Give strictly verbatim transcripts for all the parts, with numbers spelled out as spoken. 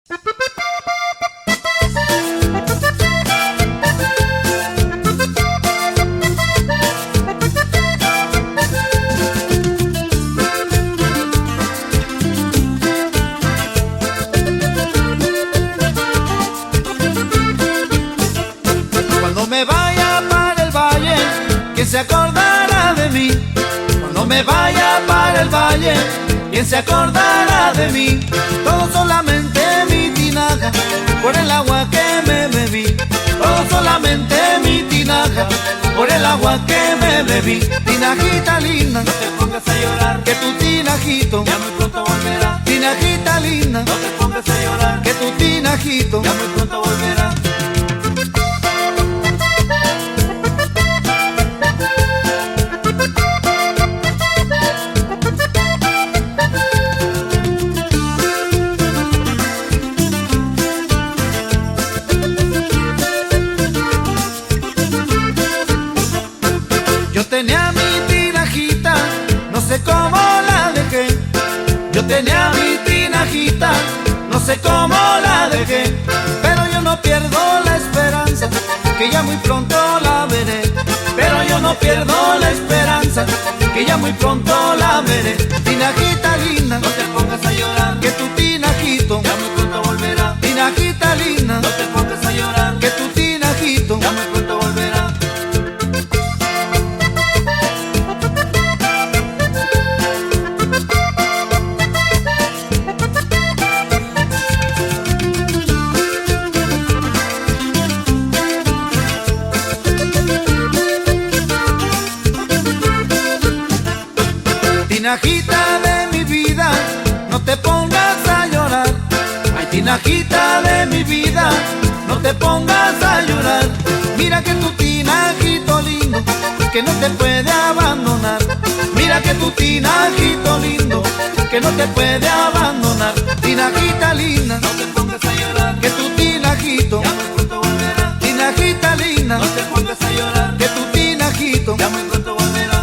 Cuando me vaya para el valle, ¿quién se acordará de mí? Cuando me vaya para el valle, ¿quién se acordará de mí? Todo solamente mi tinaja, por el agua que me bebí. Todo solamente mi tinaja, por el agua que me bebí. Tinajita linda, no te pongas a llorar, que tu tinajito ya muy pronto volverá. Tinajita linda, No te pongas a llorar, que tu tinajito ya muy pronto volverá. Yo tenía mi tinajita, no sé cómo la dejé. Yo tenía mi tinajita, no sé cómo la dejé. Pero yo no pierdo la esperanza, que ya muy pronto la veré. Pero yo no pierdo la esperanza, que ya muy pronto la veré. Tinajita linda, No te pongas a llorar, que tu tinajito ya muy pronto volverá. Tinajita linda, No te pongas a llorar, que tu tinajito ya muy pronto volverá. Tinajita de mi vida, no te pongas a llorar. Ay, tinajita de mi vida, no te pongas a llorar. Mira que tu tinajito lindo, que no te puede abandonar. Mira que tu tinajito lindo, que no te puede abandonar. Tinajita linda, No te pongas a llorar, que tu tinajito, ya muy pronto volverá. tinajita linda, No te pongas a llorar, que tu tinajito ya muy pronto volverá.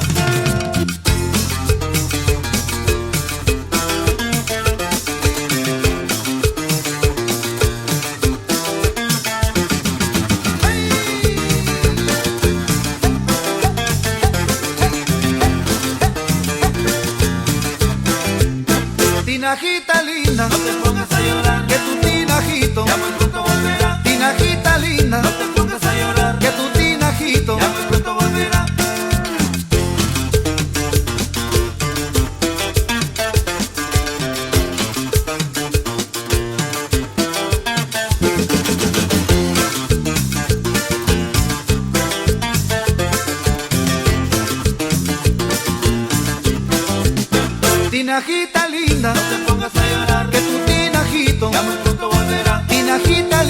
Tinajita linda, No te pongas a llorar, que tu tinajito, ya muy pronto volverá. tinajita linda, No te pongas a llorar, que tu tinajito ya muy pronto volverá. Tinajita linda, No te pongas a llorar, que tu tinajito, ya muy pronto volverá. tinajita